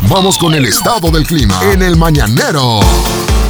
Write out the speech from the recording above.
Vamos con el estado del clima en el Mañanero.